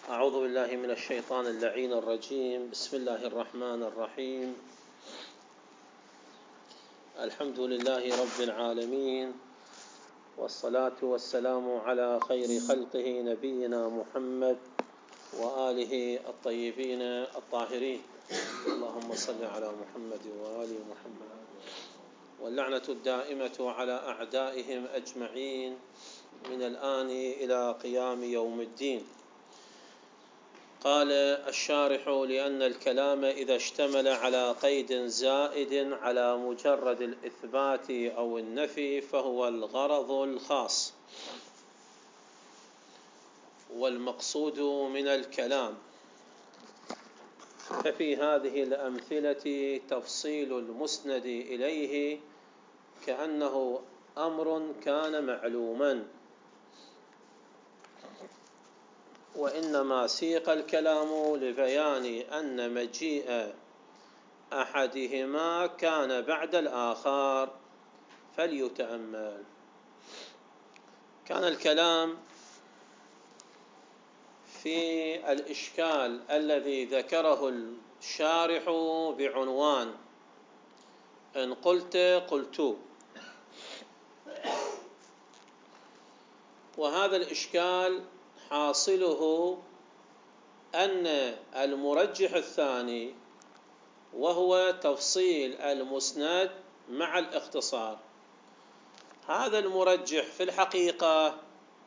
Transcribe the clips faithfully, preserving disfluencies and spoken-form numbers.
أعوذ بالله من الشيطان اللعين الرجيم. بسم الله الرحمن الرحيم. الحمد لله رب العالمين، والصلاة والسلام على خير خلقه نبينا محمد وآله الطيبين الطاهرين. اللهم صل على محمد وآل محمد. واللعنة الدائمة على أعدائهم أجمعين من الآن إلى قيام يوم الدين. قال الشارح: لأن الكلام إذا اشتمل على قيد زائد على مجرد الإثبات أو النفي فهو الغرض الخاص، والمقصود من الكلام. ففي هذه الأمثلة تفصيل المسند إليه كأنه أمر كان معلوما، وإنما سيق الكلام لبيان أن مجيء أحدهما كان بعد الآخر. فليتأمل. كان الكلام في الإشكال الذي ذكره الشارح بعنوان إن قلت قلت، وهذا الإشكال حاصله أن المرجح الثاني وهو تفصيل المسند مع الاختصار، هذا المرجح في الحقيقة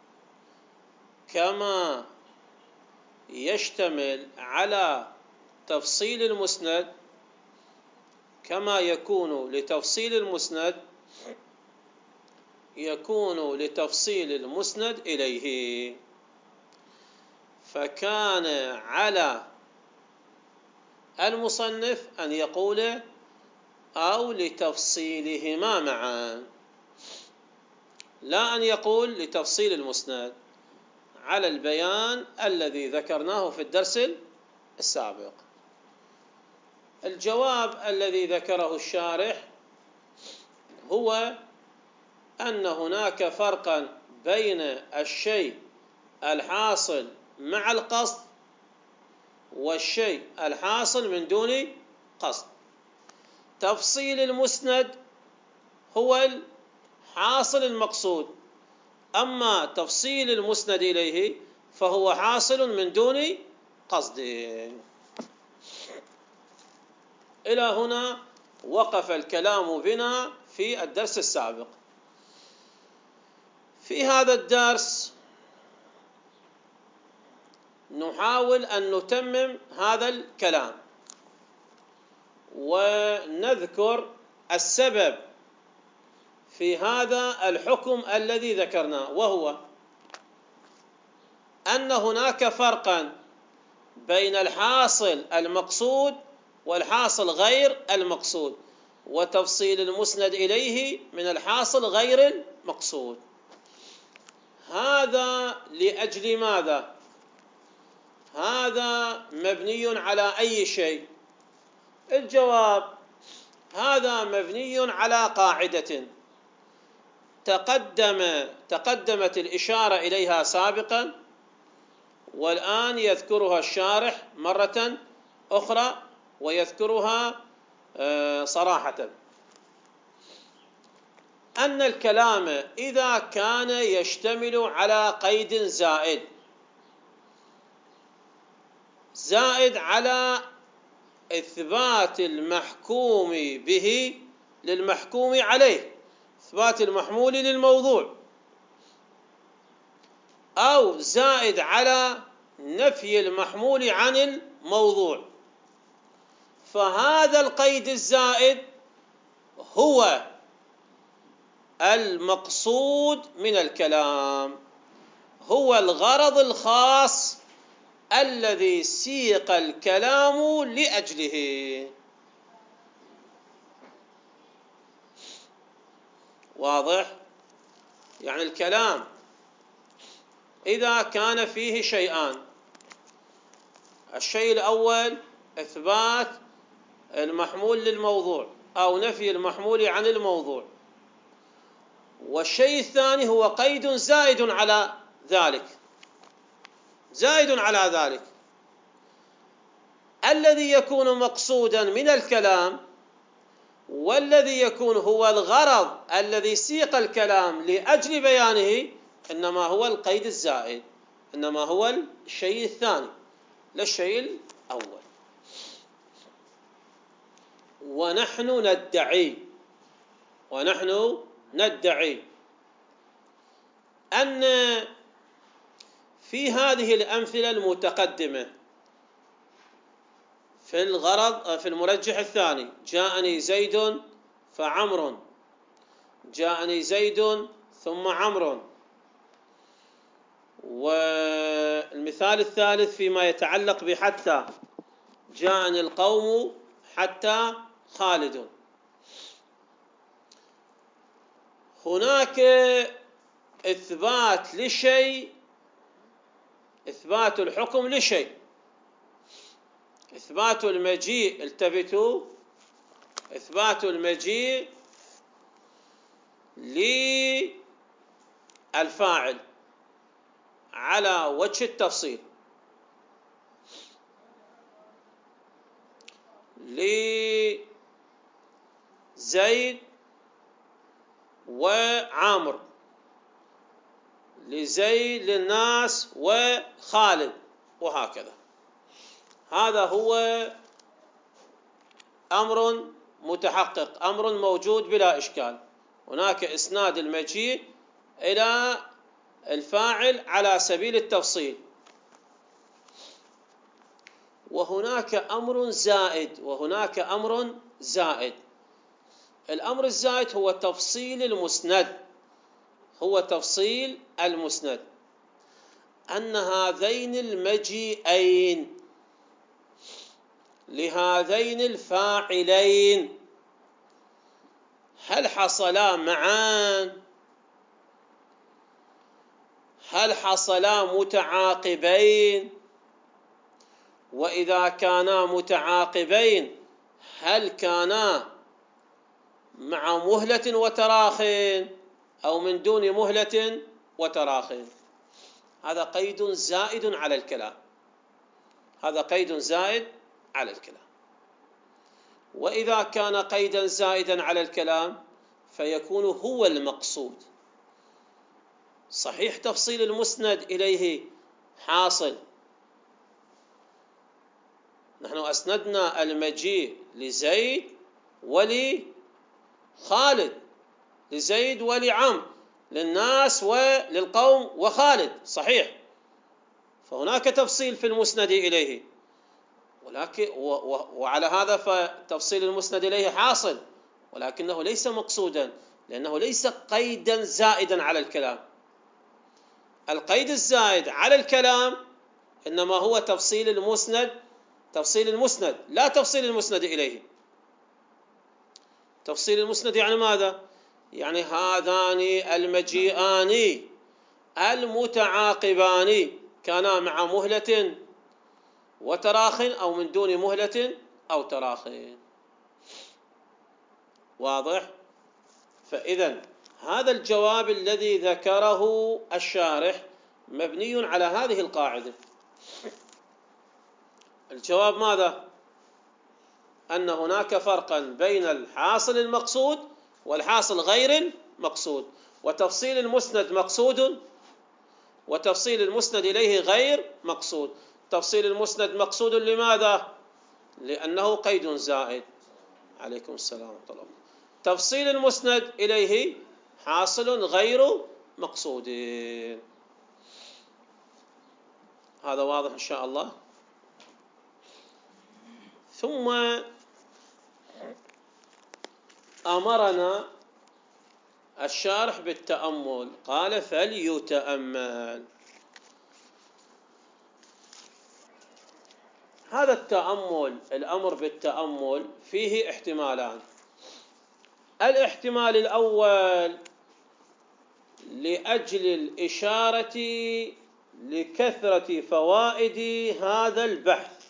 كما يشتمل على تفصيل المسند كما يكون لتفصيل المسند يكون لتفصيل المسند إليه. فكان على المصنف أن يقول أو لتفصيلهما معا، لا أن يقول لتفصيل المسند، على البيان الذي ذكرناه في الدرس السابق. الجواب الذي ذكره الشارح هو أن هناك فرقا بين الشيء الحاصل مع القصد والشيء الحاصل من دون قصد. تفصيل المسند هو الحاصل المقصود، أما تفصيل المسند إليه فهو حاصل من دون قصد. إلى هنا وقف الكلام بنا في الدرس السابق. في هذا الدرس نحاول أن نتمم هذا الكلام ونذكر السبب في هذا الحكم الذي ذكرناه، وهو أن هناك فرقا بين الحاصل المقصود والحاصل غير المقصود، وتفصيل المسند إليه من الحاصل غير المقصود. هذا لأجل ماذا؟ هذا مبني على أي شيء؟ الجواب: هذا مبني على قاعدة تقدم تقدمت الإشارة إليها سابقا، والآن يذكرها الشارح مرة أخرى ويذكرها صراحة. أن الكلام إذا كان يشتمل على قيد زائد زائد على إثبات المحكوم به للمحكوم عليه، إثبات المحمول للموضوع، أو زائد على نفي المحمول عن الموضوع، فهذا القيد الزائد هو المقصود من الكلام، هو الغرض الخاص الذي سيق الكلام لأجله. واضح؟ يعني الكلام إذا كان فيه شيئان: الشيء الأول إثبات المحمول للموضوع أو نفي المحمول عن الموضوع، والشيء الثاني هو قيد زائد على ذلك، زائد على ذلك. الذي يكون مقصودا من الكلام والذي يكون هو الغرض الذي سيق الكلام لأجل بيانه إنما هو القيد الزائد، إنما هو الشيء الثاني لا الشيء الأول. ونحن ندعي ونحن ندعي أن في هذه الأمثلة المتقدمة في الغرض في المرجح الثاني جاءني زيد فعمر، جاءني زيد ثم عمرو، والمثال الثالث فيما يتعلق بحتى جاءني القوم حتى خالد. هناك إثبات لشيء، إثبات الحكم لشيء، إثبات المجيء، التفتوا، إثبات المجيء للفاعل على وجه التفصيل، لزيد وعامر، لزيد للناس وخالد، وهكذا. هذا هو أمر متحقق، أمر موجود بلا إشكال. هناك إسناد المجيء إلى الفاعل على سبيل التفصيل. وهناك أمر زائد وهناك أمر زائد. الأمر الزائد هو تفصيل المسند، هو تفصيل المسند أن هذين المجيئين لهذين الفاعلين هل حصلا معا؟ هل حصلا متعاقبين؟ وإذا كانا متعاقبين هل كانا مع مهلة وتراخ أو من دون مهلة وتراخ؟ هذا قيد زائد على الكلام، هذا قيد زائد على الكلام. وإذا كان قيدا زائدا على الكلام فيكون هو المقصود. صحيح تفصيل المسند إليه حاصل، نحن أسندنا المجيء لزيد ولخالد، لزيد ولعمرو، للناس وللقوم وخالد، صحيح، فهناك تفصيل في المسند إليه، ولكن وعلى هذا فتفصيل المسند إليه حاصل، ولكنه ليس مقصودا لأنه ليس قيدا زائدا على الكلام. القيد الزائد على الكلام إنما هو تفصيل المسند، تفصيل المسند لا تفصيل المسند إليه. تفصيل المسند يعني ماذا؟ يعني هذان المجيئان المتعاقبان كانا مع مهلة وتراخ أو من دون مهلة أو تراخ. واضح؟ فإذا هذا الجواب الذي ذكره الشارح مبني على هذه القاعدة. الجواب ماذا؟ أن هناك فرقا بين الحاصل المقصود والحاصل غير المقصود، وتفصيل المسند مقصود وتفصيل المسند إليه غير مقصود. تفصيل المسند مقصود لماذا؟ لأنه قيد زائد. عليكم السلام ورحمة الله. تفصيل المسند إليه حاصل غير مقصود. هذا واضح إن شاء الله. ثم أمرنا الشارح بالتأمل، قال فليتأمل. هذا التأمل، الأمر بالتأمل فيه احتمالان. الاحتمال الأول لأجل الإشارة لكثرة فوائد هذا البحث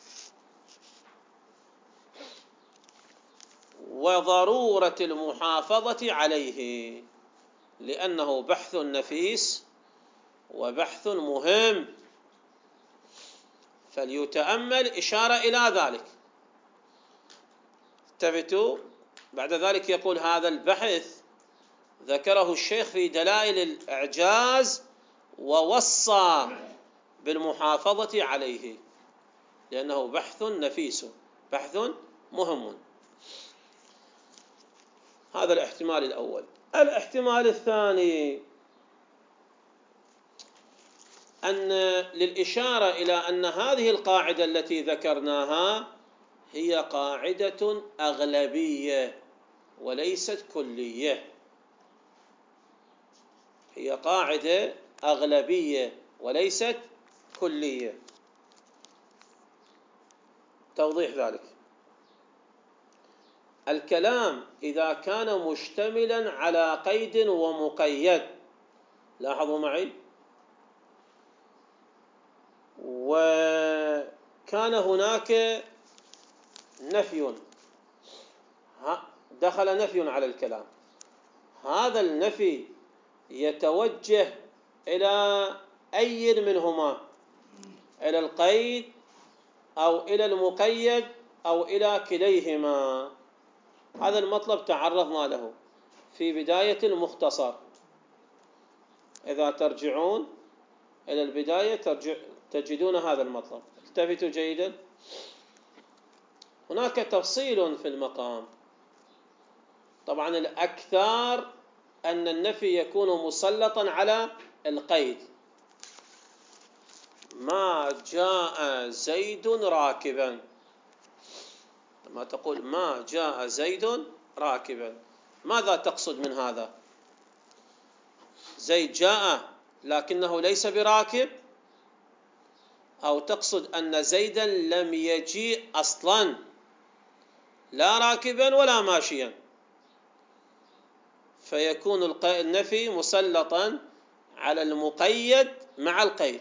وضرورة المحافظة عليه، لأنه بحث نفيس وبحث مهم فليتأمل إشارة إلى ذلك. التفتوا. بعد ذلك يقول هذا البحث ذكره الشيخ في دلائل الإعجاز ووصى بالمحافظة عليه لأنه بحث نفيس، بحث مهم. هذا الاحتمال الأول. الاحتمال الثاني أن للإشارة إلى أن هذه القاعدة التي ذكرناها هي قاعدة أغلبية وليست كلية، هي قاعدة أغلبية وليست كلية. توضيح ذلك: الكلام إذا كان مشتملا على قيد ومقيد، لاحظوا معي، وكان هناك نفي، دخل نفي على الكلام، هذا النفي يتوجه إلى أي منهما، إلى القيد أو إلى المقيد أو إلى كليهما. هذا المطلب تعرضنا له في بداية المختصر، إذا ترجعون إلى البداية ترجع تجدون هذا المطلب. التفتوا جيدا، هناك تفصيل في المقام. طبعا الأكثر أن النفي يكون مسلطا على القيد. ما جاء زيد راكبا، لما تقول ما جاء زيد راكبا ماذا تقصد من هذا؟ زيد جاء لكنه ليس براكب، أو تقصد أن زيدا لم يجيء أصلا لا راكبا ولا ماشيا، فيكون النفي مسلطا على المقيد مع القيد.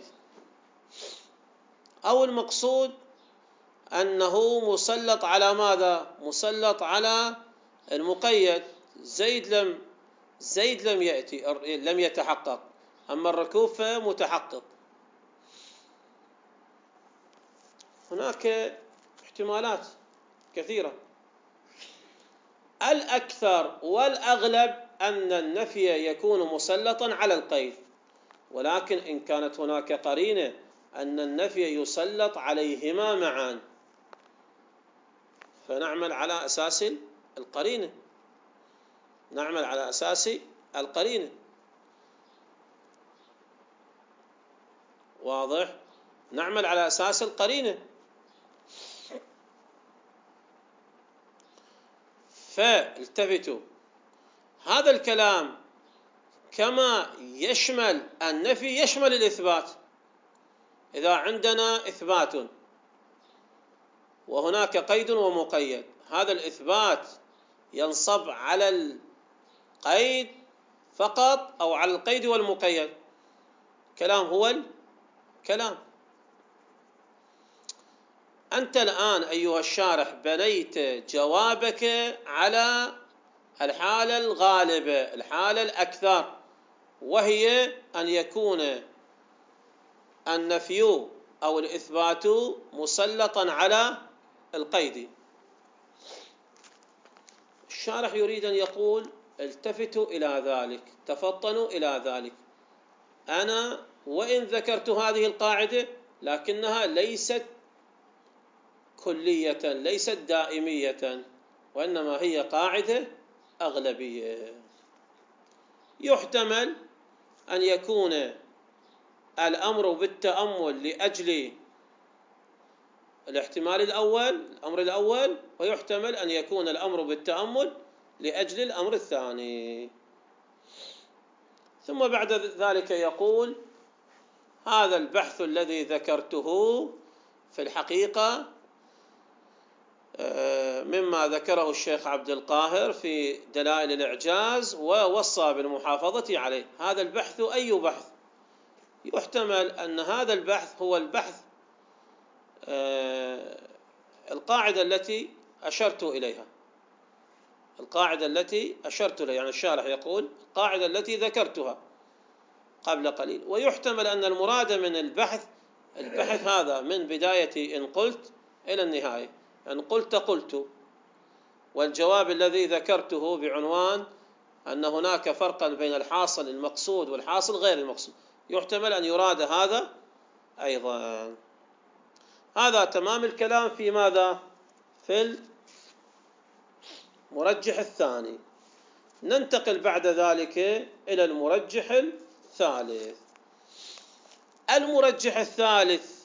أو المقصود أنه مسلط على ماذا؟ مسلط على المقيد، زيد لم زيد لم يأتي لم يتحقق، أما الركوب فمتحقق. هناك احتمالات كثيرة. الأكثر والأغلب أن النفي يكون مسلطا على القيد، ولكن إن كانت هناك قرينة أن النفي يسلط عليهما معا فنعمل على أساس القرينة، نعمل على أساس القرينة. واضح؟ نعمل على أساس القرينة. فالتفتوا، هذا الكلام كما يشمل النفي يشمل الإثبات. إذا عندنا إثبات وهناك قيد ومقيد، هذا الإثبات ينصب على القيد فقط أو على القيد والمقيد؟ كلام هو الكلام. أنت الآن أيها الشارح بنيت جوابك على الحالة الغالبة، الحالة الأكثر، وهي أن يكون النفي أو الإثبات مسلطا على القيد. الشارح يريد أن يقول التفتوا إلى ذلك، تفطنوا إلى ذلك. أنا وإن ذكرت هذه القاعدة لكنها ليست كلية، ليست دائمية، وإنما هي قاعدة أغلبية. يحتمل أن يكون الأمر بالتأمل لأجل الاحتمال الأول، الأمر الأول، ويحتمل أن يكون الأمر بالتأمل لأجل الأمر الثاني. ثم بعد ذلك يقول هذا البحث الذي ذكرته في الحقيقة مما ذكره الشيخ عبد القاهر في دلائل الإعجاز ووصى بالمحافظة عليه. هذا البحث أي بحث؟ يحتمل أن هذا البحث هو البحث القاعدة التي أشرت إليها، القاعدة التي أشرت إليها، يعني الشارح يقول القاعدة التي ذكرتها قبل قليل. ويحتمل أن المراد من البحث البحث هذا من بداية إن قلت إلى النهاية. إن قلت قلت، والجواب الذي ذكرته بعنوان أن هناك فرقا بين الحاصل المقصود والحاصل غير المقصود، يحتمل أن يراد هذا أيضا. هذا تمام الكلام في ماذا؟ في المرجح الثاني. ننتقل بعد ذلك إلى المرجح الثالث. المرجح الثالث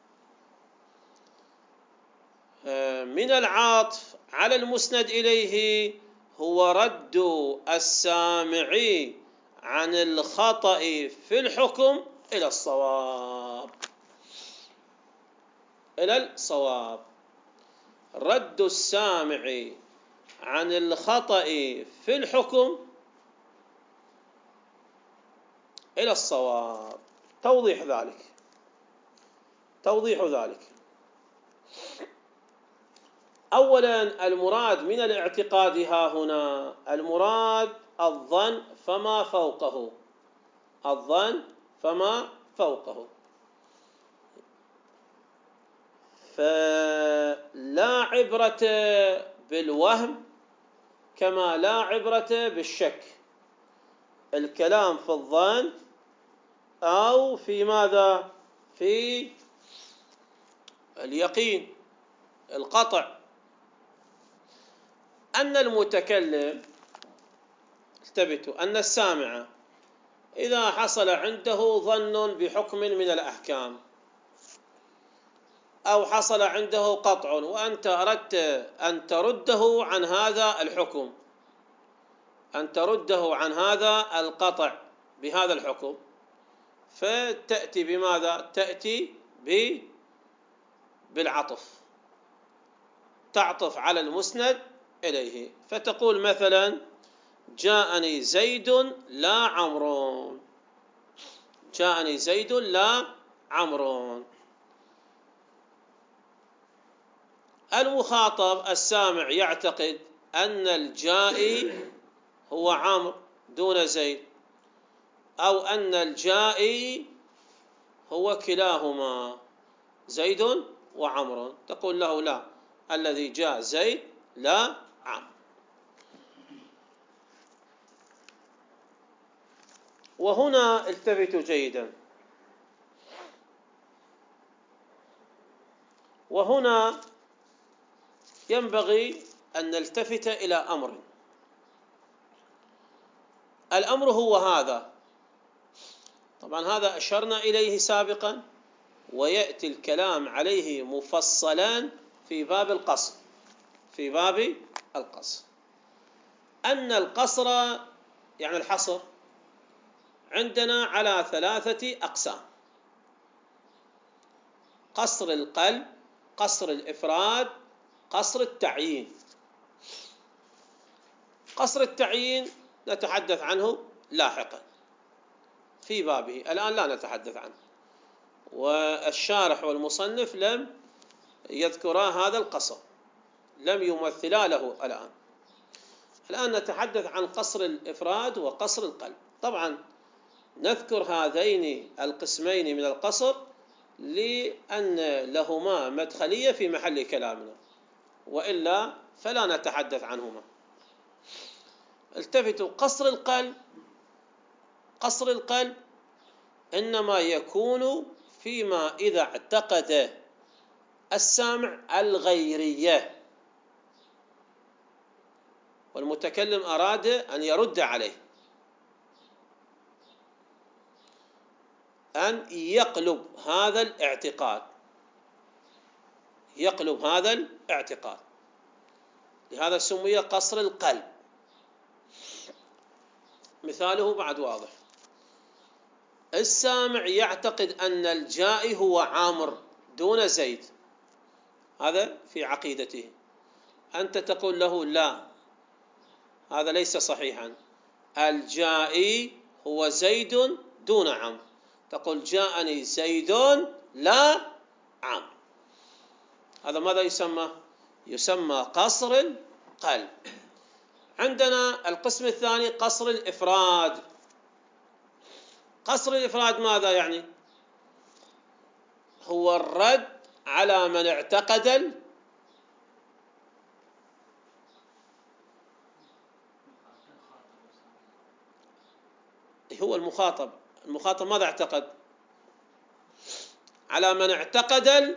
من العاطف على المسند إليه هو رد السامع عن الخطأ في الحكم إلى الصواب. إلى الصواب، رد السامع عن الخطأ في الحكم إلى الصواب. توضيح ذلك توضيح ذلك أولا، المراد من الاعتقاد ها هنا المراد الظن فما فوقه، الظن فما فوقه. فلا عبرة بالوهم كما لا عبرة بالشك. الكلام في الظن أو في ماذا؟ في اليقين، القطع. أن المتكلم، انتبهوا، أن السامع إذا حصل عنده ظن بحكم من الأحكام أو حصل عنده قطع وأنت أردت أن ترده عن هذا الحكم، أن ترده عن هذا القطع بهذا الحكم، فتأتي بماذا؟ تأتي بالعطف، تعطف على المسند إليه، فتقول مثلا جاءني زيد لا عمرو، جاءني زيد لا عمرو. المخاطب السامع يعتقد أن الجائي هو عمرو دون زيد، أو أن الجائي هو كلاهما زيد وعمرو، تقول له لا، الذي جاء زيد لا عمرو. وهنا التفتوا جيدا، وهنا ينبغي أن نلتفت إلى أمر. الأمر هو هذا، طبعا هذا أشرنا إليه سابقا، ويأتي الكلام عليه مفصلا في باب القصر، في باب القصر. أن القصر يعني الحصر عندنا على ثلاثة أقسام: قصر القلب، قصر الإفراد، قصر التعيين. قصر التعيين نتحدث عنه لاحقا في بابه، الآن لا نتحدث عنه، والشارح والمصنف لم يذكرا هذا القصر، لم يمثلا له الآن. الآن نتحدث عن قصر الإفراد وقصر القلب. طبعا نذكر هذين القسمين من القصر لأن لهما مدخلية في محل كلامنا، وإلا فلا نتحدث عنهما. التفتوا، قصر القلب، قصر القلب إنما يكون فيما إذا اعتقد السامع الغيرية والمتكلم أراد أن يرد عليه، أن يقلب هذا الاعتقاد، يقلب هذا الاعتقاد، لهذا سمي قصر القلب. مثاله بعد واضح: السامع يعتقد أن الجائي هو عامر دون زيد، هذا في عقيدته. أنت تقول له لا، هذا ليس صحيحا، الجائي هو زيد دون عمرو، تقول جاءني زيد لا عمرو. هذا ماذا يسمى؟ يسمى قصر القلب. عندنا القسم الثاني قصر الإفراد. قصر الإفراد ماذا يعني؟ هو الرد على من اعتقد ال... هو المخاطب المخاطب ماذا اعتقد؟ على من اعتقد ال...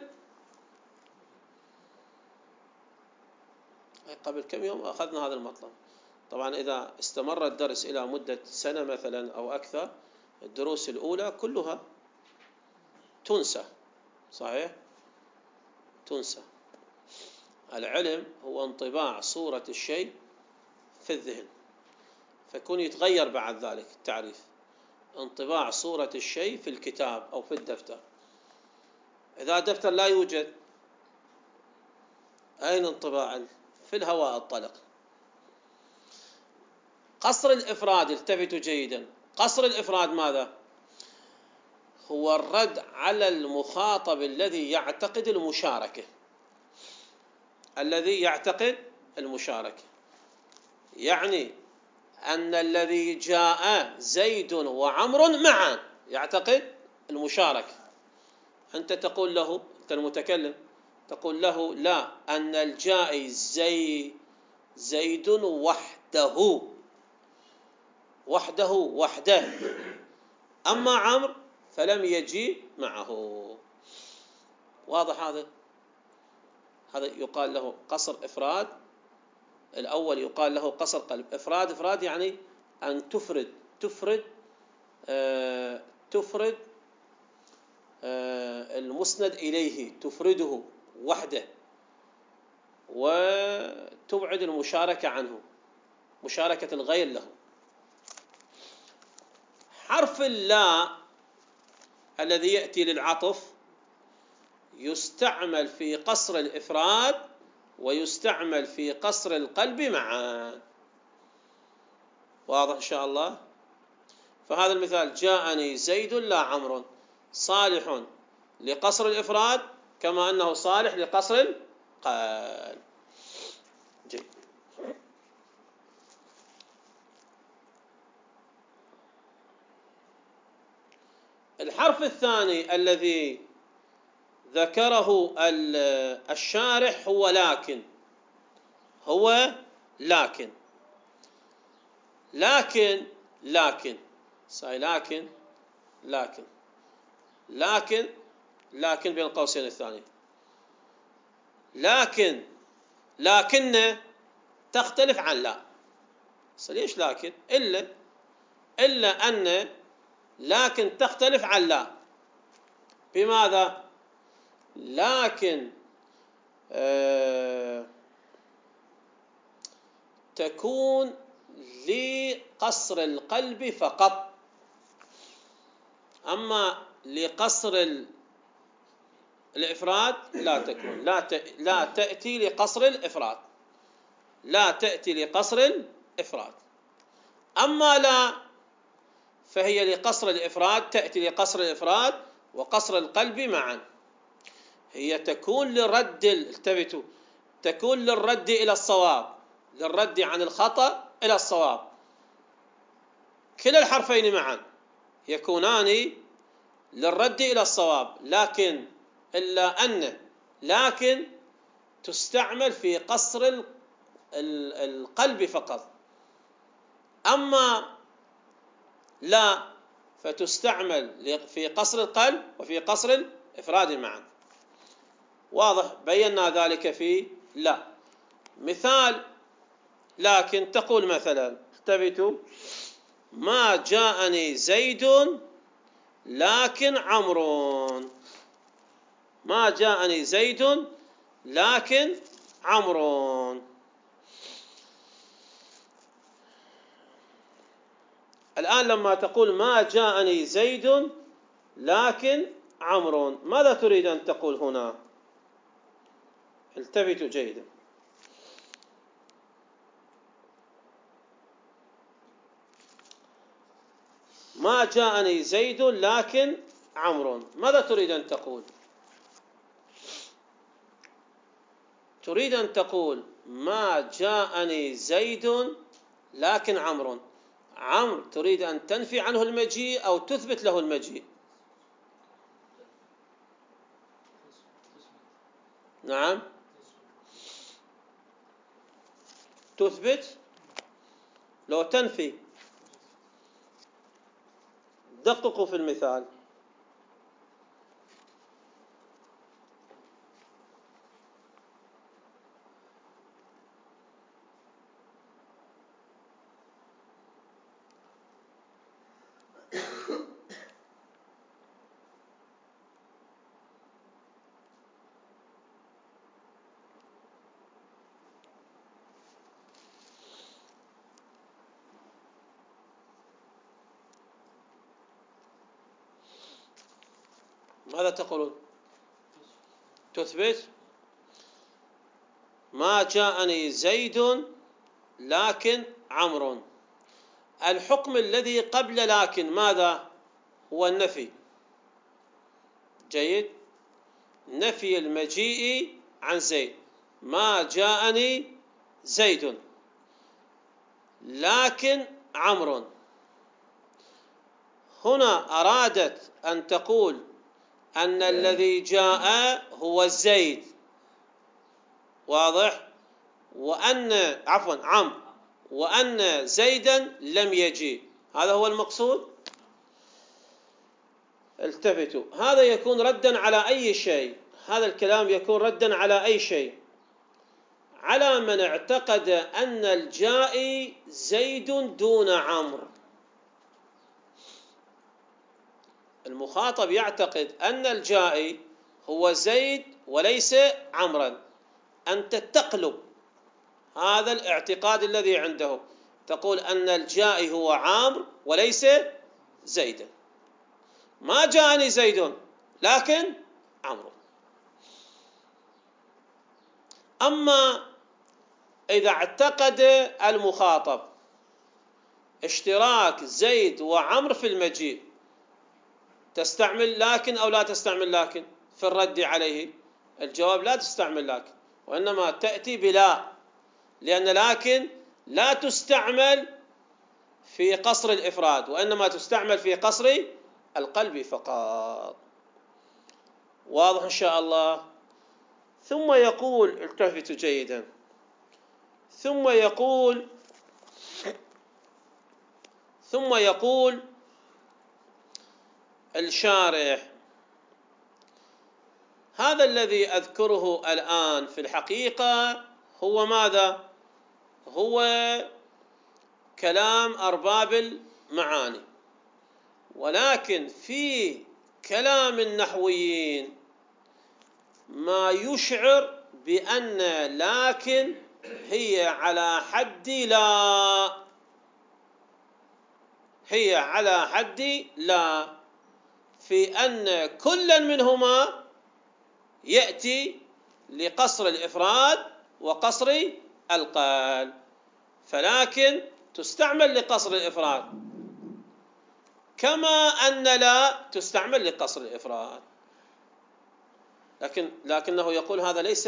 قبل كم يوم أخذنا هذا المطلب. طبعا إذا استمر الدرس إلى مدة سنة مثلا أو أكثر، الدروس الأولى كلها تنسى. صحيح؟ تنسى. العلم هو انطباع صورة الشيء في الذهن، فيكون يتغير بعد ذلك التعريف. انطباع صورة الشيء في الكتاب أو في الدفتر. إذا الدفتر لا يوجد، أين انطباع؟ في الهواء الطلق. قصر الإفراد، التفتوا جيدا، قصر الإفراد ماذا؟ هو الرد على المخاطب الذي يعتقد المشاركة. الذي يعتقد المشاركة يعني أن الذي جاء زيد وعمر معا يعتقد المشاركة. أنت تقول له، أنت المتكلم تقول له لا، أن الجائي زي زيد وحده وحده وحده، أما عمرو فلم يجي معه. واضح هذا؟ هذا يقال له قصر إفراد. الأول يقال له قصر قلب. إفراد إفراد يعني أن تفرد تفرد آه تفرد آه المسند إليه، تفرده وحده وتبعد المشاركة عنه، مشاركة الغير له. حرف اللا الذي يأتي للعطف يستعمل في قصر الإفراد ويستعمل في قصر القلب معا. واضح إن شاء الله؟ فهذا المثال جاءني زيد لا عمرو صالح لقصر الإفراد كما أنه صالح لقصر القلب. جيد. الحرف الثاني الذي ذكره الشارح هو لكن. هو لكن لكن لكن ساي لكن لكن لكن لكن بين قوسين الثاني. لكن لكن تختلف عن لا. ليش لكن؟ إلا إلا أن لكن تختلف عن لا. بماذا؟ لكن آه تكون لقصر القلب فقط، أما لقصر الإفراد لا تكون. لا لا تأتي لقصر الإفراد، لا تأتي لقصر الإفراد. أما لا فهي لقصر الإفراد، تأتي لقصر الإفراد وقصر القلب معا. هي تكون للرد، التفتوا، تكون للرد إلى الصواب، للرد عن الخطأ إلى الصواب. كلا الحرفين معا يكونان للرد إلى الصواب، لكن إلا أن لكن تستعمل في قصر القلب فقط، أما لا فتستعمل في قصر القلب وفي قصر الإفراد معا. واضح؟ بينا ذلك في لا. مثال لكن تقول مثلا، انتبهوا، ما جاءني زيد لكن عمرو. ما جاءني زيد لكن عمرو. الآن لما تقول ما جاءني زيد لكن عمرو، ماذا تريد أن تقول هنا؟ التفتوا جيدا. ما جاءني زيد لكن عمرو، ماذا تريد أن تقول؟ تريد أن تقول ما جاءني زيد لكن عمرو. عمرو تريد أن تنفي عنه المجيء أو تثبت له المجيء؟ نعم تثبت لو تنفي. دققوا في المثال. ماذا تقولون؟ تثبت ما جاءني زيد لكن عمرو. الحكم الذي قبل لكن ماذا هو؟ النفي. جيد، نفي المجيء عن زيد. ما جاءني زيد لكن عمرو. هنا أرادت أن تقول أن الذي جاء هو زيد، واضح، وأن عفوا عم وأن زيدا لم يجي. هذا هو المقصود. التفتوا، هذا يكون ردا على أي شيء. هذا الكلام يكون ردا على أي شيء؟ على من اعتقد أن الجائي زيد دون عمرو. المخاطب يعتقد أن الجائي هو زيد وليس عمرا. أنت تقلب هذا الاعتقاد الذي عنده، تقول أن الجائي هو عمرو وليس زيد. ما جاءني زيد لكن عمرو. أما إذا اعتقد المخاطب اشتراك زيد وعمرو في المجيء، تستعمل لكن أو لا تستعمل لكن في الرد عليه؟ الجواب لا تستعمل لكن، وإنما تأتي بلا، لأن لكن لا تستعمل في قصر الإفراد، وإنما تستعمل في قصر القلب فقط. واضح إن شاء الله. ثم يقول، التفتوا جيدا، ثم يقول ثم يقول الشارح: هذا الذي أذكره الآن في الحقيقة هو ماذا؟ هو كلام أرباب المعاني، ولكن في كلام النحويين ما يشعر بأن لكن هي على حد لا، هي على حد لا، في أن كل منهما يأتي لقصر الإفراد وقصر القال، فلكن تستعمل لقصر الإفراد كما أن لا تستعمل لقصر الإفراد. لكن لكنه يقول هذا ليس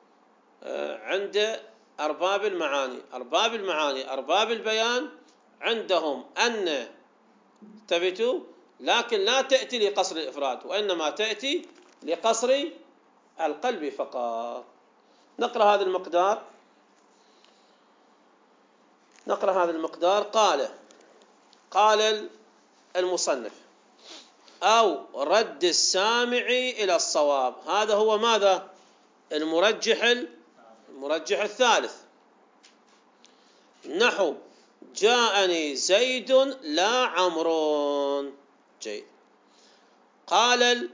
عند أرباب المعاني. أرباب المعاني أرباب البيان عندهم أن تبتوا لكن لا تأتي لقصر الإفراد، وإنما تأتي لقصر القلب فقط. نقرأ هذا المقدار نقرأ هذا المقدار قال قال المصنف: أو رد السامع إلى الصواب. هذا هو ماذا؟ المرجح المرجح الثالث. نحو جاءني زيد لا عمرو. جيد. قال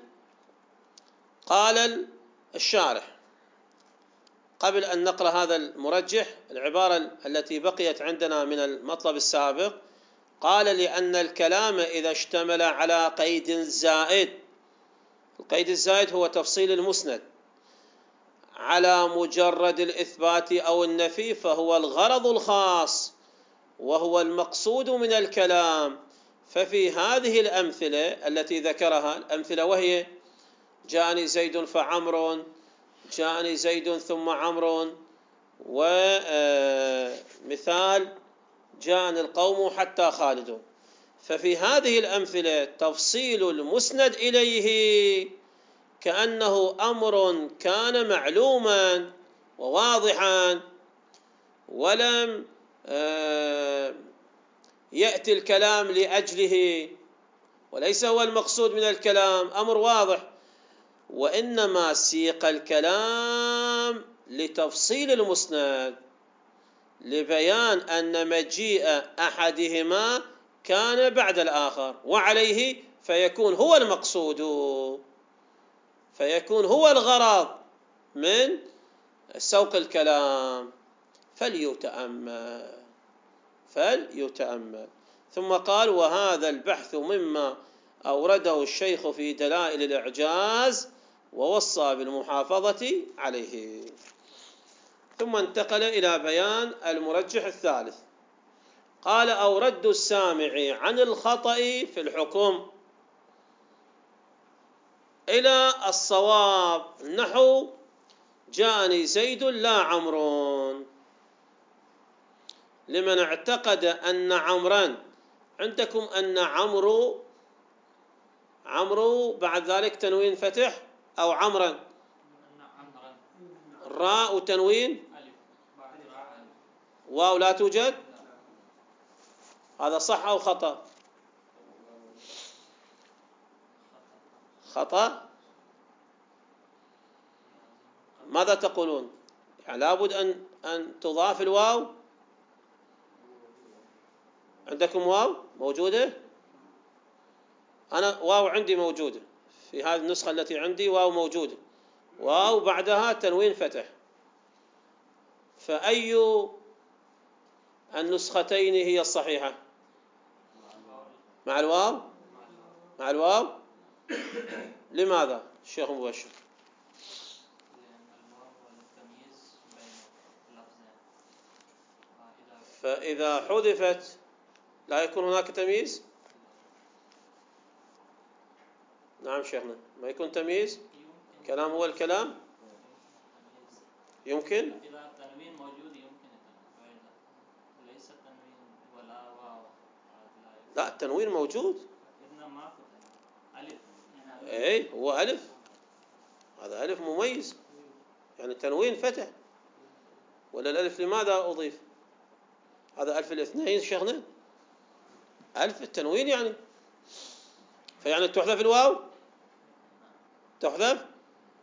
قال الشارح قبل أن نقرأ هذا المرجح العبارة التي بقيت عندنا من المطلب السابق، قال: لأن الكلام إذا اشتمل على قيد زائد، القيد الزائد هو تفصيل المسند، على مجرد الإثبات أو النفي، فهو الغرض الخاص وهو المقصود من الكلام. ففي هذه الأمثلة التي ذكرها، الأمثلة وهي جاءني زيد فعمر، جاءني زيد ثم عمرو، ومثال جاءني القوم حتى خالد، ففي هذه الأمثلة تفصيل المسند إليه كأنه أمر كان معلوما وواضحا، ولم يأتي الكلام لأجله، وليس هو المقصود من الكلام، أمر واضح، وإنما سيق الكلام لتفصيل المسند، لبيان أن مجيء أحدهما كان بعد الآخر، وعليه فيكون هو المقصود، فيكون هو الغرض من سوق الكلام. فليتأمل فليتأمل ثم قال: وهذا البحث مما أورده الشيخ في دلائل الإعجاز، ووصى بالمحافظة عليه. ثم انتقل إلى بيان المرجح الثالث. قال: أو رد السامع عن الخطأ في الحكم إلى الصواب، نحو: جاءني زيد لا عمرو، لمن اعتقد أن عمرا، عندكم أن عمرو عمرو بعد ذلك تنوين فتح، أو عمرا راء وتنوين واو لا توجد، هذا صح أو خطأ؟ خطأ. ماذا تقولون؟ يعني لابد أن أن تضاف الواو. عندكم واو موجودة؟ أنا واو عندي موجودة في هذه النسخة التي عندي، واو موجودة، واو بعدها تنوين فتح. فأي النسختين هي الصحيحة؟ مع الواو؟ مع الواو. لماذا الشيخ مبشر؟ فإذا حذفت لا يكون هناك تمييز. نعم شيخنا، ما يكون تمييز. كلام هو الكلام. يمكن إذا التنوين موجود يمكن، ليس التنوين ولا واو. لا، التنوين موجود. ألف. اي هو ألف، هذا ألف مميز، يعني التنوين فتح. ولا الألف لماذا أضيف؟ هذا ألف الاثنين شيخنا، ألف التنوين يعني، فيعني تحذف الواو، تحذف.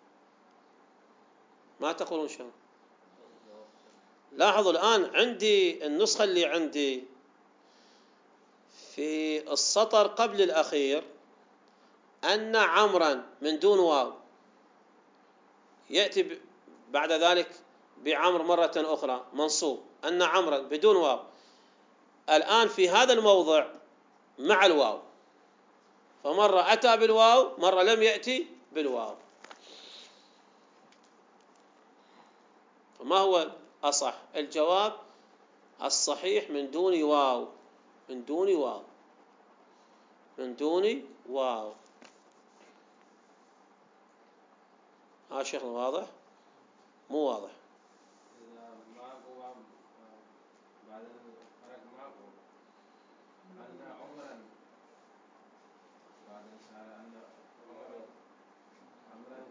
ما تقولون شيخنا؟ لاحظوا الآن عندي النسخة اللي عندي في السطر قبل الأخير أن عمرا من دون واو، يأتي بعد ذلك بعمر مرة أخرى منصوب، أن عمرا بدون واو. الآن في هذا الموضع مع الواو، فمرة أتى بالواو، مرة لم يأتي بالواو. فما هو أصح؟ الجواب الصحيح من دون واو، من دون واو، من دون واو. ها شيخنا واضح؟ مو واضح. إذا ماكو بعد الفرق ماكو أن عمرا بعد صار أن عمر عمرا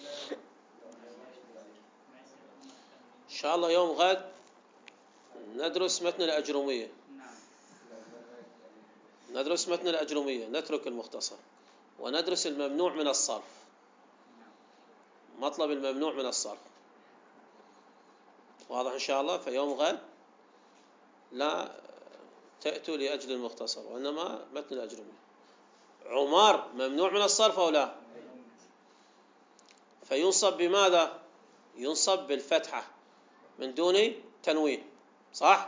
إن شاء الله يوم غد ندرس متن الأجرومية، ندرس متن الأجرومية، نترك المختصر وندرس الممنوع من الصرف، مطلب الممنوع من الصرف. واضح إن شاء الله. فيوم غد لا تأتوا لأجل المختصر، وإنما متن الأجرومية. عمر ممنوع من الصرف أو لا؟ فينصب بماذا؟ ينصب بالفتحة من دون تنوين، صح؟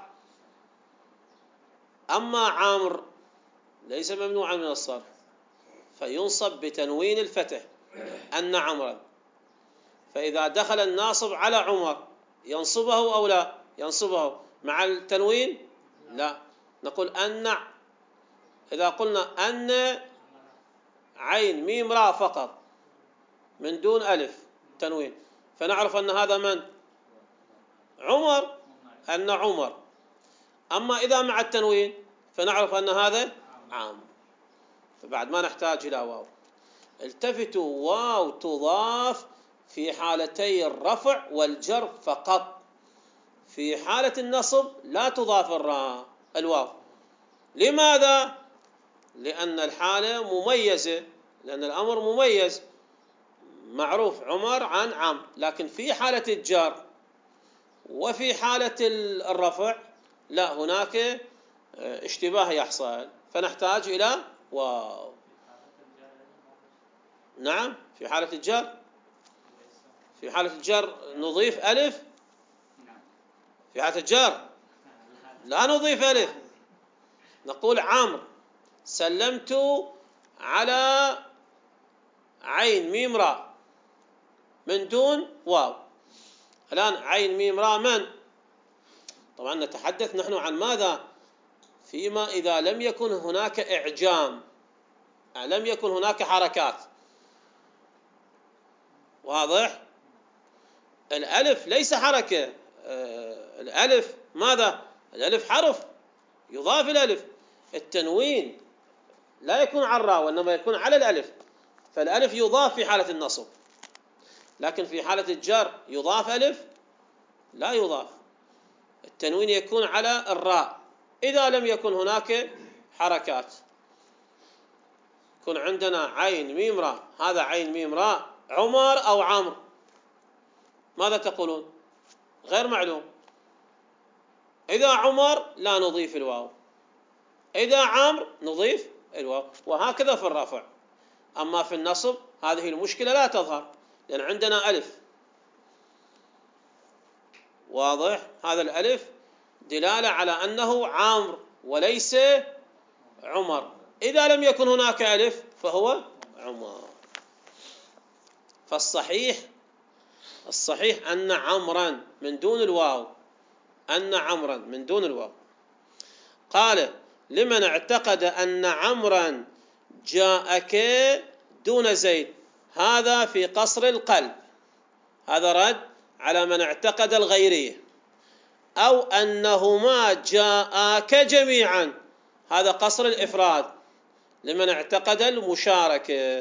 أما عمرو ليس ممنوعا من الصرف، فينصب بتنوين الفتح، أن عمرا. فإذا دخل الناصب على عمر ينصبه أو لا؟ ينصبه مع التنوين؟ لا، نقول أن. إذا قلنا أن عين ميم راء فقط من دون ألف تنوين، فنعرف أن هذا من؟ عمر، أن عمر. أما إذا مع التنوين فنعرف أن هذا عام، فبعد ما نحتاج إلى واو. التفتوا، واو تضاف في حالتي الرفع والجر فقط. في حالة النصب لا تضاف الراء الواو. لماذا؟ لأن الحالة مميزة، لأن الأمر مميز، معروف عمر عن عمرو. لكن في حالة الجر وفي حالة الرفع لا، هناك اشتباه يحصل، فنحتاج إلى واو. نعم، في حالة الجر في حالة الجر نضيف ألف. في حالة الجر لا نضيف ألف، نقول عمرو سلمت على عين ميم راء من دون واو. الآن عين ميم راء من؟ طبعا نتحدث نحن عن ماذا؟ فيما إذا لم يكن هناك إعجام، لم يكن هناك حركات. واضح؟ الألف ليس حركة، الألف ماذا؟ الألف حرف يضاف الألف. التنوين لا يكون على الراء وإنما يكون على الألف، فالألف يضاف في حالة النصب. لكن في حالة الجر يضاف ألف؟ لا يضاف. التنوين يكون على الراء إذا لم يكن هناك حركات. يكون عندنا عين ميم راء، هذا عين ميم راء عمر أو عمرو، ماذا تقولون؟ غير معلوم. إذا عمر لا نضيف الواو، إذا عمرو نضيف الواو، وهكذا في الرفع. أما في النصب هذه المشكلة لا تظهر، لأن عندنا ألف. واضح؟ هذا الألف دلالة على أنه عمرو وليس عمر. إذا لم يكن هناك ألف فهو عمر. فالصحيح الصحيح أن عمرا من دون الواو، أن عمرا من دون الواو. قال لمن اعتقد أن عمرا جاءك دون زيد، هذا في قصر القلب، هذا رد على من اعتقد الغيرية. أو أنهما جاءك جميعا، هذا قصر الإفراد لمن اعتقد المشاركة.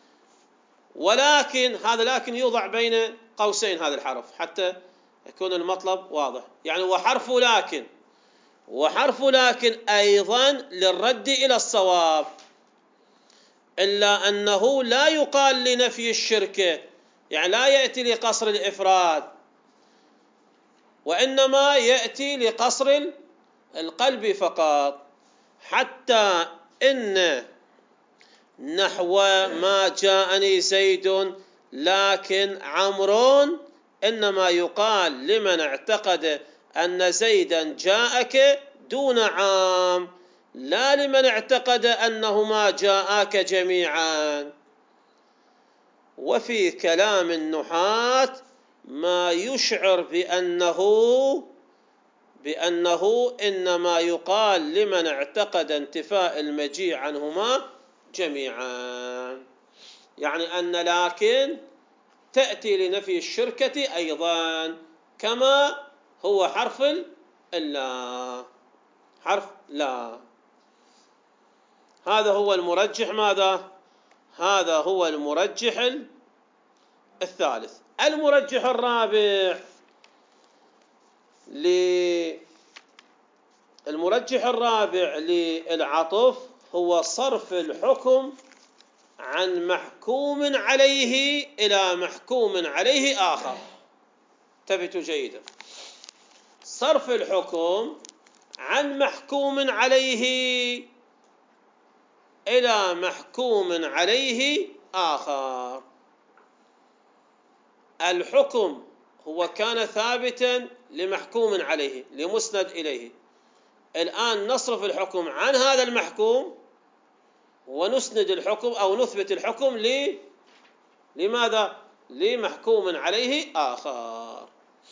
ولكن هذا لكن يوضع بين قوسين هذا الحرف حتى يكون المطلب واضح. يعني وحرف لكن، وحرف لكن أيضا للرد إلى الصواب، إلا أنه لا يقال لنفي الشركة، يعني لا يأتي لقصر الإفراد، وإنما يأتي لقصر القلب فقط. حتى إن نحو ما جاءني زيد لكن عمرو، إنما يقال لمن اعتقد أن زيدا جاءك دون عام، لا لمن اعتقد أنهما جاءك جميعا. وفي كلام النحاة ما يشعر بأنه بأنه إنما يقال لمن اعتقد انتفاء المجيء عنهما جميعا، يعني أن لكن تأتي لنفي الشركة أيضا، كما هو حرف اللا، حرف لا. هذا هو المرجح. ماذا؟ هذا هو المرجح الثالث. المرجح الرابع المرجح الرابع للعطف هو صرف الحكم عن محكوم عليه إلى محكوم عليه آخر. انتبهوا جيدا، صرف الحكم عن محكوم عليه إلى محكوم عليه آخر. الحكم هو كان ثابتا لمحكوم عليه لمسند إليه، الآن نصرف الحكم عن هذا المحكوم ونسند الحكم أو نثبت الحكم ل لماذا؟ لمحكوم عليه آخر.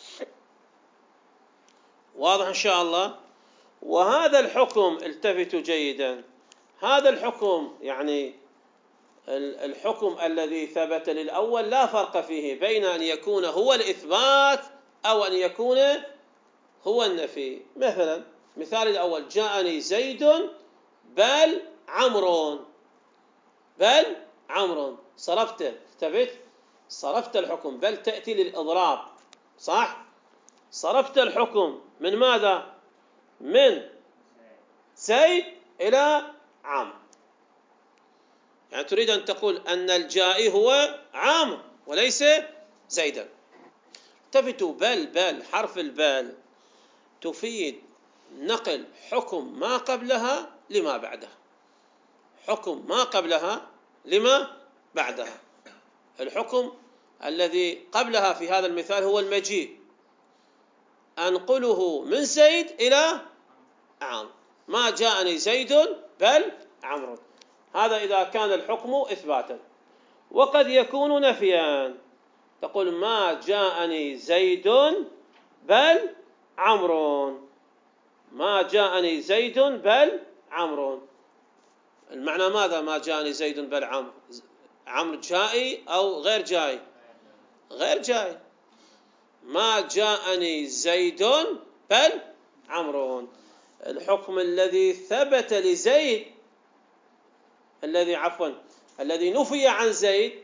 واضح إن شاء الله؟ وهذا الحكم، التفتوا جيدا، هذا الحكم يعني الحكم الذي ثبت للأول لا فرق فيه بين أن يكون هو الإثبات أو أن يكون هو النفي. مثلا مثال الأول جاءني زيد بل عمرو، بل عمرو صرفت التفت صرفت الحكم، بل تأتي للإضراب، صح؟ صرفت الحكم من ماذا؟ من زيد إلى عامر، يعني تريد أن تقول أن الجائي هو عامر وليس زيدا. التفتوا، بل بل حرف البال تفيد نقل حكم ما قبلها لما بعدها، حكم ما قبلها لما بعدها. الحكم الذي قبلها في هذا المثال هو المجيء، أنقله من زيد إلى عامر، ما جاءني زيد بل عمرو، هذا إذا كان الحكم إثباتا. وقد يكون نفيا، تقول ما جاءني زيد بل عمرو، ما جاءني زيد بل عمرو، المعنى ماذا؟ ما جاءني زيد بل عمرو، عمرو جائي أو غير جائي؟ غير جائي. ما جاءني زيد بل عمرو، الحكم الذي ثبت لزيد، الذي عفوا الذي نفي عن زيد،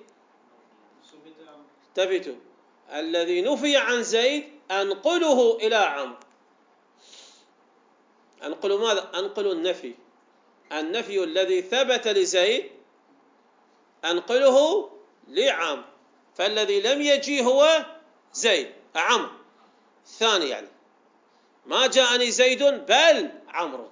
ثبتوا، الذي نفي عن زيد أنقله إلى عمرو، أنقل ماذا؟ أنقل النفي، النفي الذي ثبت لزيد أنقله لعمرو، فالذي لم يجي هو زيد عمرو الثاني، يعني ما جاءني زيد بل عمرو،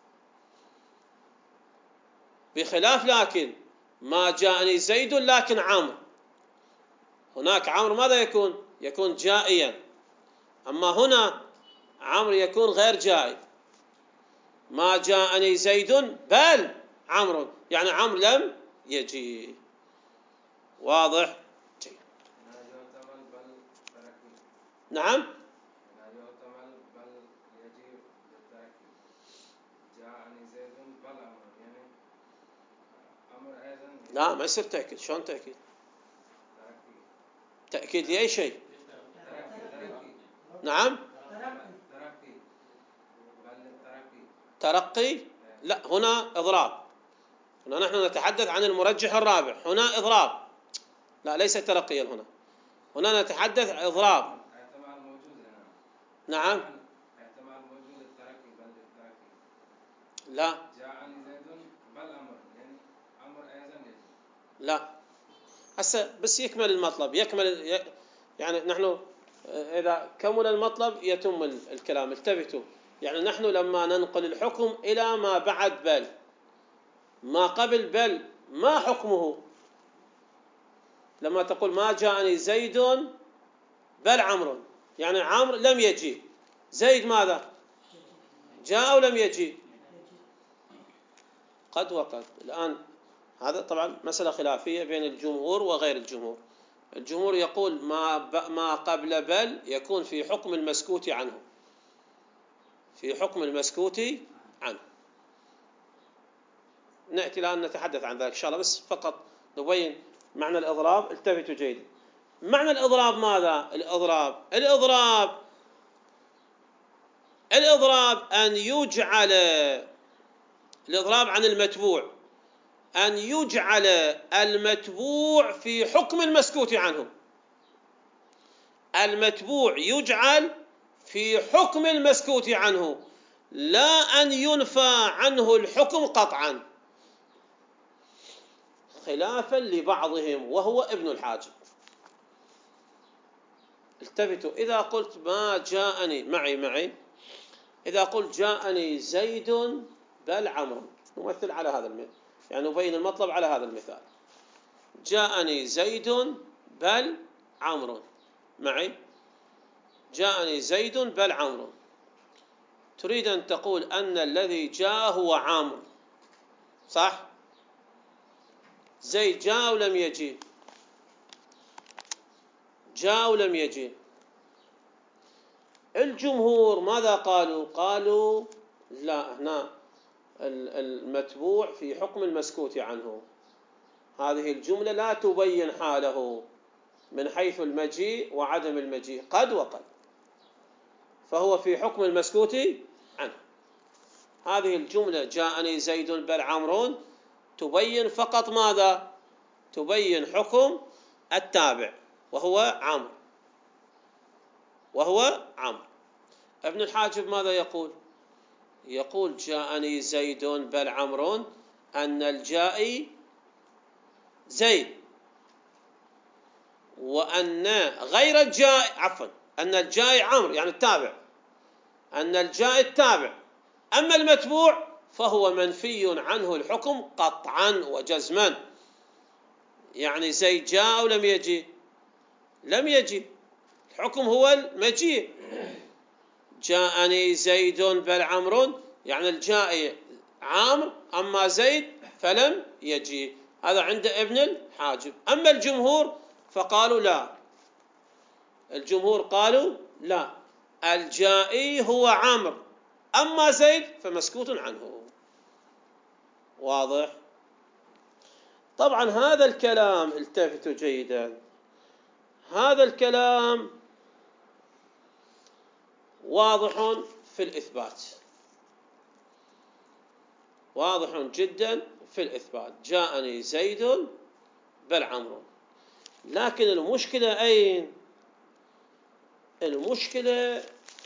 بخلاف لكن ما جاءني زيد لكن عمرو، هناك عمرو ماذا يكون؟ يكون جائيا، أما هنا عمرو يكون غير جائي. ما جاءني زيد بل عمرو، يعني عمرو لم يجي. واضح؟ جيد. نعم. لا، ما يصير تأكيد. شلون تأكيد؟ تأكيد لأي شيء. نعم. ترقي، لا، هنا إضراب، هنا نحن نتحدث عن المرجح الرابع، هنا إضراب، لا ليس ترقيا، هنا هنا نتحدث إضراب. نعم. لا لا، هسه بس يكمل المطلب، يكمل يعني نحن إذا كمل المطلب يتم الكلام. التفتوا، يعني نحن لما ننقل الحكم إلى ما بعد بل، ما قبل بل ما حكمه؟ لما تقول ما جاءني زيد بل عمرو، يعني عمرو لم يجي، زيد ماذا؟ جاء أو لم يجي؟ قد وقد. الآن هذا طبعا مسألة خلافية بين الجمهور وغير الجمهور. الجمهور يقول ما ما قبل بل يكون في حكم المسكوت عنه، في حكم المسكوت عنه. نأتي الآن نتحدث عن ذلك إن شاء الله، بس فقط نبين معنى الإضراب. التفتوا جيدا، معنى الإضراب ماذا؟ الإضراب الإضراب الإضراب أن يجعل، الإضراب عن المتبوع، أن يجعل المتبوع في حكم المسكوت عنه، المتبوع يجعل في حكم المسكوت عنه، لا أن ينفى عنه الحكم قطعا، خلافا لبعضهم وهو ابن الحاجب. التفتوا، إذا قلت ما جاءني معي معي إذا قلت جاءني زيد بل عمرو، نمثل على هذا المثال، يعني نبين المطلب على هذا المثال، جاءني زيد بل عمرو معي، جاءني زيد بل عمرو، تريد أن تقول أن الذي جاء هو عمرو، صح؟ زيد جاء ولم يجي، جاء ولم يجي. الجمهور ماذا قالوا؟ قالوا لا، هنا المتبوع في حكم المسكوت عنه، هذه الجملة لا تبين حاله من حيث المجيء وعدم المجيء، قد وقد، فهو في حكم المسكوت عنه. هذه الجملة جاءني زيد بل عمرو تبين فقط ماذا؟ تبين حكم التابع وهو عمرو وهو عمرو. ابن الحاجب ماذا يقول؟ يقول جاءني زيد بل عمرو، أن الجائي زيد، وأن غير الجائي عفوا أن الجائي عمرو يعني التابع، أن الجائي التابع، أما المتبوع فهو منفي عنه الحكم قطعا وجزما. يعني زيد جاء أو لم يجي؟ لم يجي، الحكم هو المجيء. جاءني زيد بل عمرو يعني الجائي عامر، أما زيد فلم يجي. هذا عند ابن الحاجب. أما الجمهور فقالوا لا، الجمهور قالوا لا، الجائي هو عمرو، أما زيد فمسكوت عنه. واضح؟ طبعا هذا الكلام التفتوا جيدا، هذا الكلام واضح في الإثبات، واضح جدا في الإثبات. جاءني زيد بل عمرو. لكن المشكلة أين؟ المشكلة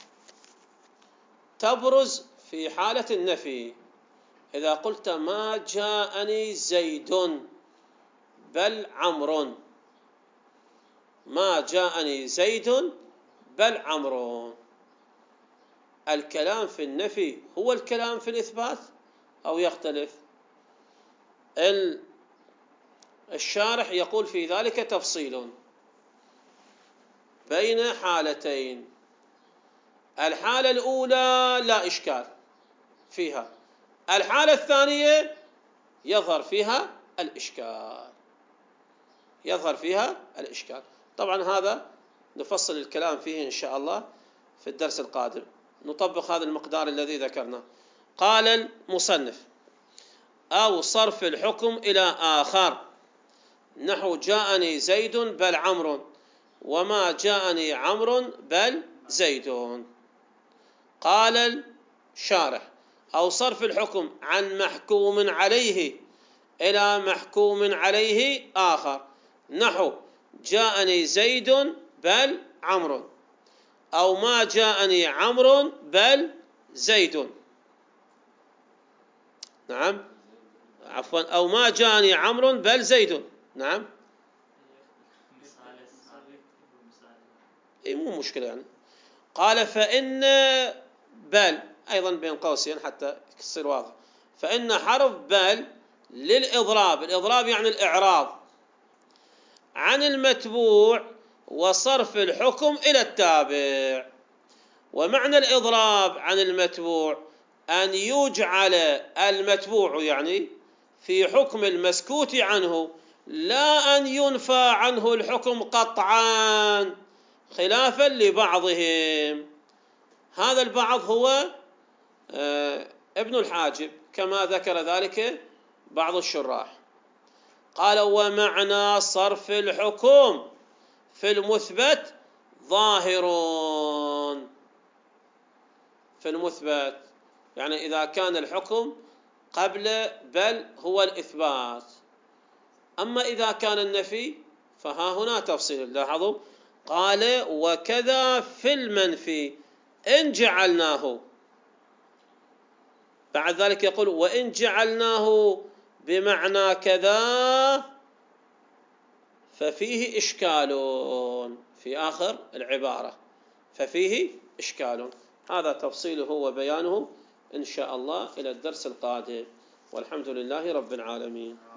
تبرز في حالة النفي. إذا قلت ما جاءني زيد بل عمرو، ما جاءني زيد بل عمرو، الكلام في النفي هو الكلام في الإثبات أو يختلف؟ الشارح يقول في ذلك تفصيل بين حالتين. الحالة الأولى لا إشكال فيها، الحالة الثانية يظهر فيها الإشكال، يظهر فيها الإشكال. طبعا هذا نفصل الكلام فيه إن شاء الله في الدرس القادم، نطبق هذا المقدار الذي ذكرنا. قال المصنف: أو صرف الحكم إلى آخر، نحو جاءني زيد بل عمرو، وما جاءني عمرو بل زيد. قال الشارح: أو صرف الحكم عن محكوم عليه إلى محكوم عليه آخر، نحو جاءني زيد بل عمرو، أو ما جاءني عمرو بل زيد. نعم عفوا أو ما جاءني عمرو بل زيد. نعم إيه مو مشكلة يعني. قال فإن بل أيضا بين قوسين حتى يصير واضح، فإن حرف بل للإضراب، الإضراب يعني الإعراض عن المتبوع وصرف الحكم إلى التابع. ومعنى الإضراب عن المتبوع أن يجعل المتبوع يعني في حكم المسكوت عنه، لا أن ينفى عنه الحكم قطعا خلافا لبعضهم. هذا البعض هو ابن الحاجب كما ذكر ذلك بعض الشراح. قال: ومعنى صرف الحكم في المثبت ظاهر، في المثبت يعني إذا كان الحكم قبل بل هو الإثبات، أما إذا كان النفي فها هنا تفصيل. لاحظوا قال: وكذا في المنفي إن جعلناه، بعد ذلك يقول: وإن جعلناه بمعنى كذا ففيه إشكال، في آخر العبارة ففيه إشكال. هذا تفصيله وبيانه إن شاء الله إلى الدرس القادم، والحمد لله رب العالمين.